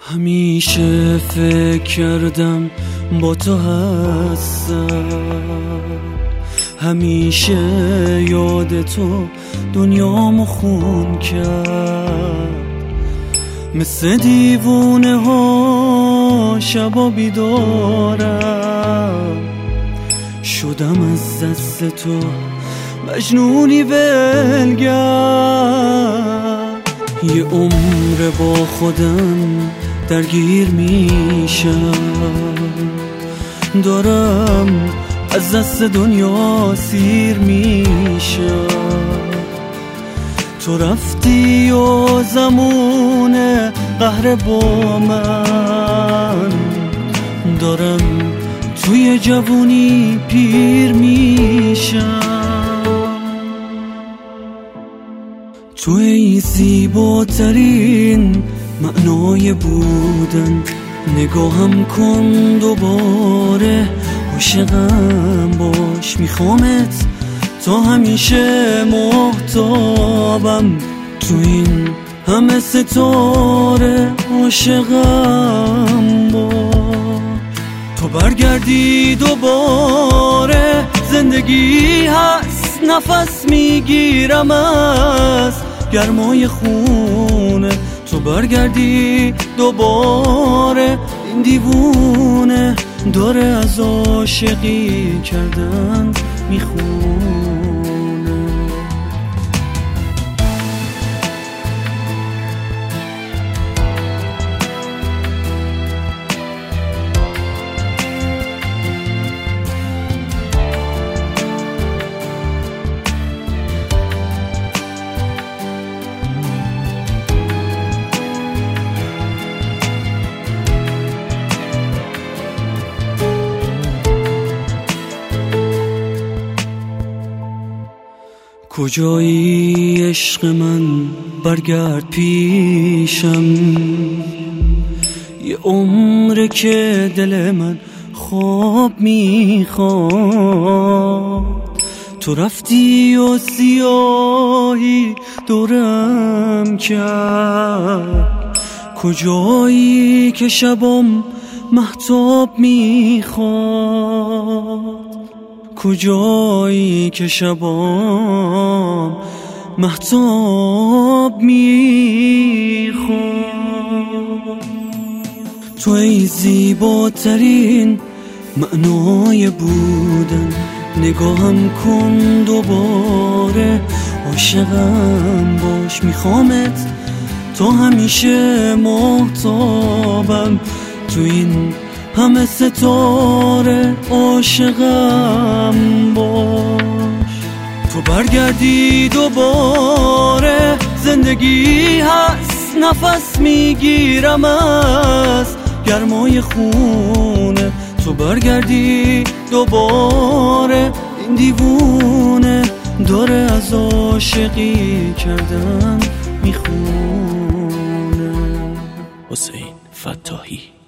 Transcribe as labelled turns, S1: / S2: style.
S1: همیشه فکر کردم با تو هستم، همیشه یاد تو دنیامو خون کرد. مثل دیوونه ها شبا بیدارم، شدم از دست تو مجنونی ولگرد. یه عمر با خودم درگیر میشم، دارم از دست دنیا سیر میشم. تو رفتی و زمان قهر با من، دارم توی جوونی پیر میشم. توی زیباترین معنای بودن، نگاهم کن دوباره، عاشقم باش، میخوامت تا همیشه، محتابم تو این همه ستاره، عاشقم باش. تو برگردی دوباره، زندگی هست، نفس میگیرم از گرمای خونه. تو برگردی دوباره، این دیوونه داره از عاشقی کردن میخونه. کجایی عشق من، برگرد پیشم. یه عمره که دل من خواب میخواد، تو رفتی و سیاهی دورم کرد. کجایی که شبم مهتاب میخواد، کجایی که شبام مهتاب میخواد. تو ای زیباترین معنای بودن، نگاهم کن دوباره، عاشقم باش، میخوامت تا همیشه، محتابم تو این همه ستاره، عاشقم باش. تو برگردی دوباره، زندگی هست، نفس میگیرم از گرمای خونه. تو برگردی دوباره، این دیوونه داره از عاشقی کردن میخونه. حسین فتاحی.